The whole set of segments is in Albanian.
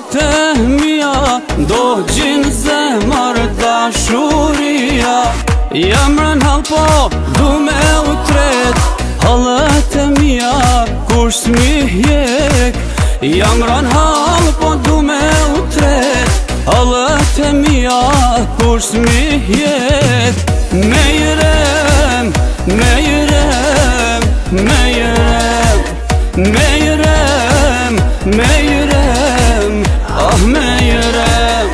të mija, do gjinë zemër dashuria. Jam rën hall po du me u tret, halët e mija kur s'mi hjek. Jam rën hall po du me u tret, halët e mija kur s'mi hjek. Me jrem, me jrem, me jrem, me jrem, me jrem, ah me jrem.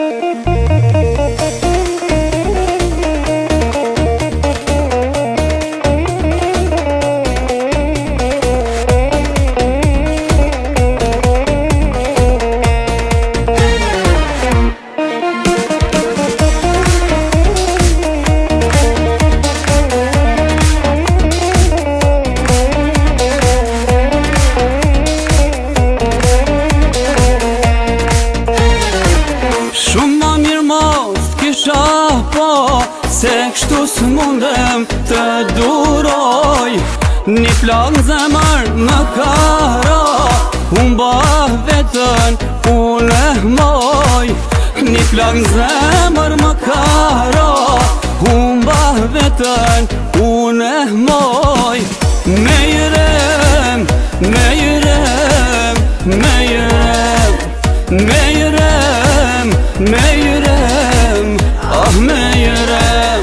Po, se kështu s'mundem të duroj, një plak në zemër më kara, unë ba vetën unë e moj. Një plak në zemër më kara, unë ba vetën unë e moj. Me jrem, me jrem, me jrem, me jrem, me jrem, ah me jrem.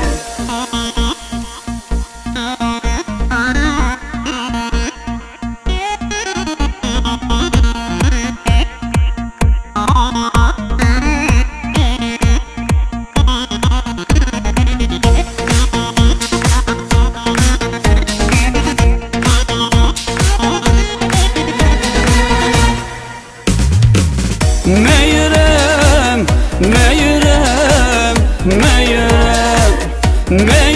Me jrem, me jrem, me jrem, me